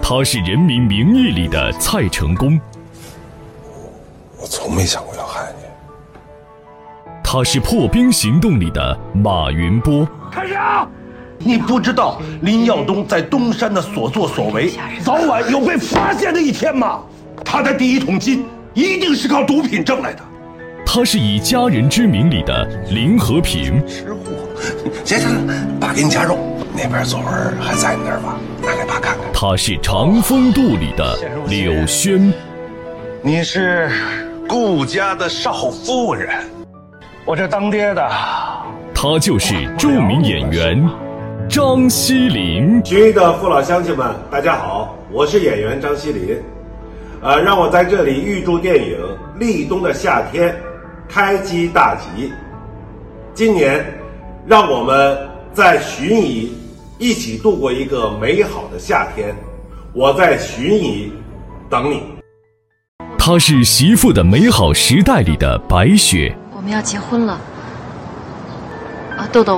他是《人民名义》里的蔡成功， 我从没想过要害你。 他是《破冰行动》里的马云波。 开始啊！你不知道林耀东在东山的所作所为，早晚有被发现的一天吗？他的第一桶金一定是靠毒品挣来的。 他是以家人之名里的林和平。 吃货，行，爸给你夹肉。那边作文还在你那儿吧？拿给爸看看。 他是长风渡里的柳轩。 你是顾家的少夫人， 我这当爹的。 他就是著名演员张西林。 群艺的父老乡亲们，大家好，我是演员张西林。让我在这里预祝电影《立冬的夏天》开机大吉。今年，让我们在盱眙一起度过一个美好的夏天。我在盱眙等你。 她是《媳妇的美好时代》里的白雪。 我们要结婚了。豆豆，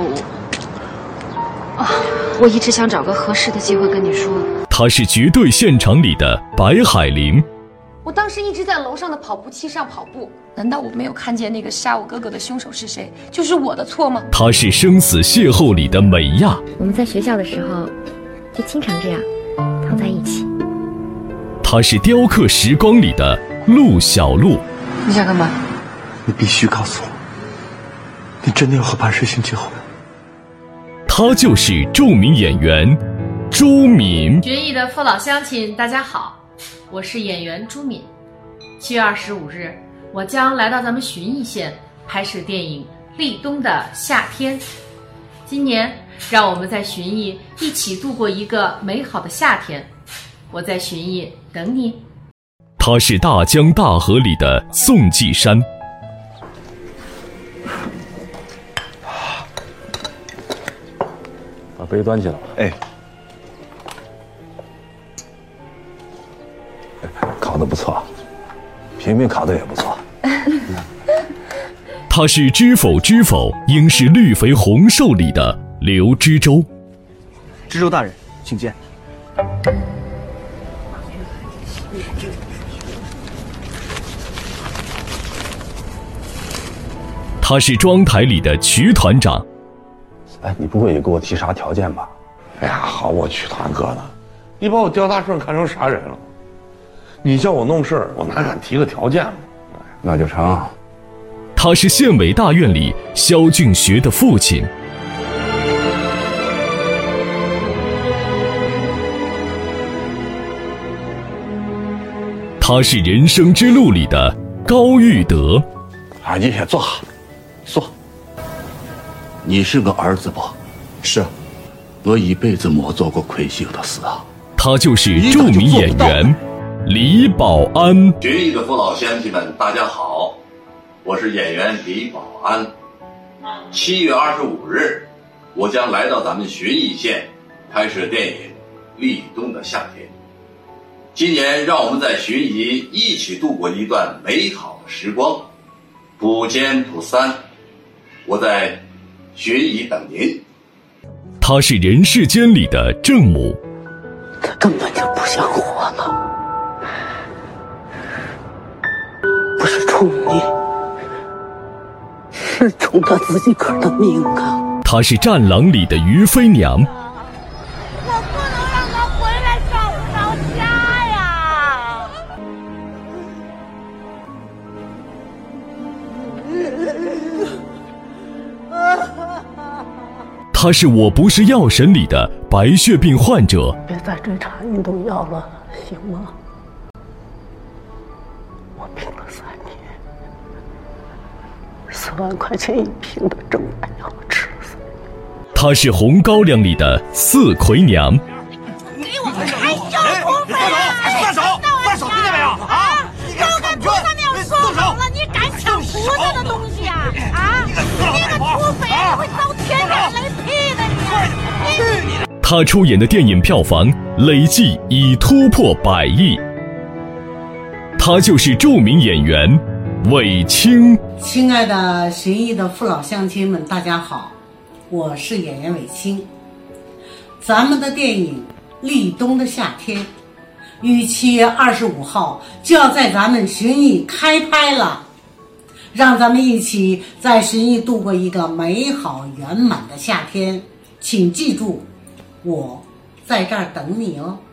我一直想找个合适的机会跟你说。 她是《绝对现场》里的白海玲。 我当时一直在楼上的跑步机上跑步，难道我没有看见那个杀我哥哥的凶手是谁？就是我的错吗？ 她是《生死邂逅》里的美亚。 我们在学校的时候就经常这样躺在一起。 她是《雕刻时光》里的陆小璐。 你想干嘛？ 你必须告诉我，你真的要和白世星结婚？ 她就是著名演员朱敏。 盱眙的父老乡亲，大家好。我是演员朱敏。7月25日，我将来到咱们盱眙县拍摄电影《立冬的夏天》。今年，让我们在盱眙一起度过一个美好的夏天。我在盱眙等你。 他是《大江大河》里的宋季山。 把杯端起来。哎。烤得不错，平平烤得也不错。 他是《知否知否，应是绿肥红瘦》里的刘知州。 知州大人，请见。 他是庄台里的曲团长。 哎，你不会也给我提啥条件吧？ 哎呀，好我曲团哥呢，你把我刁大顺看成啥人了？你叫我弄事儿，我哪敢提个条件嘛？ 那就成。 他是县委大院里肖俊学的父亲。他是《人生之路》里的高玉德。 你先坐，坐。 你是个儿子不？ 是。 我一辈子没做过亏心的事啊。 他就是著名演员李保安。 盱眙的父老乡亲们，大家好，我是演员李保安。7月25日，我将来到咱们盱眙县拍摄电影《立冬的夏天》。今年，让我们在盱眙一起度过一段美好的时光，不见不散。我在盱眙等您。 他是《人世间》里的郑母。 他根本就不想活了。不是冲你，是冲他自己个儿的命啊！ 她是《战狼》里的于飞娘。 我不能让他回来找不着家呀！ 她是《我不是药神》里的白血病患者。 别再追查运动药了，行吗？病了3年，4万块钱一瓶的正版药吃了3年。 她是《红高粱》里的四魁娘。 给我还交通费！ 放手！放手！听见没有？啊！ 都跟菩萨庙说好了，你敢抢菩萨的东西啊？啊！你个土匪会遭天打雷劈的你！ 她出演的电影票房累计已突破100亿。他就是著名演员韦青。 亲爱的盱眙的父老乡亲们，大家好，我是演员韦青。咱们的电影《立冬的夏天》 于7月25号就要在咱们旬艺开拍了，让咱们一起在旬艺度过一个美好圆满的夏天。请记住，我在这儿等你哦。